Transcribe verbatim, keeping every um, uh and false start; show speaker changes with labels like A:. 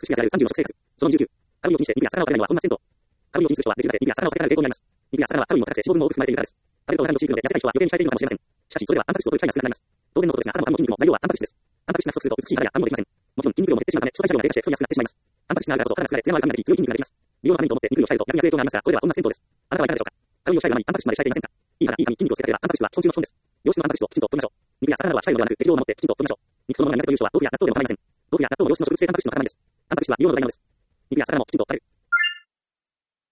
A: 式が知られるさんじゅうの食生活。そのにじゅうきゅう。カロリーを気にして肉や魚を食べないのは本末転倒。カロリーを気にする人はできるだけ肉や魚を避けられる傾向にあります。肉や魚はカロリーも高くて脂肪分も多く含まれているからです。食べると何度も飼育ので痩せたい人は余計に控えているのかもしれません。しかし、それではタンパク質を摂る機会が少なくなります。当然のことですが、頭も肝も筋肉も材料はタンパク質です。タンパク質が不足すると美しい肌や髪もできません。もちろん筋肉量も減ってしまうため、基礎代謝量が低下して太りやすくなってしまいます。タンパク質があるからこそ肌が疲れ、艶のある髪ができ、強い筋肉ができます。美容のためにと思って肉類を控えると逆に悪影響がありますが、これでは本末転倒です。あなたはいかがでしょうか。カロリーを控えるのにタンパク質まで控えていませんか。いい肌、いい髪、筋肉をつけたければタンパク質は基本中の基本です。良質のタンパク質をきちんと摂りましょう。肉や魚などは控えるのではなく、適量を守ってきちんと摂りましょう。肉そのものが苦手という人は豆腐や納豆でも構いません。豆腐や納豆も良質の食物性タンパク質の塊です。タンパク質は美容の土台なのです。肉や魚もきちんと食べる。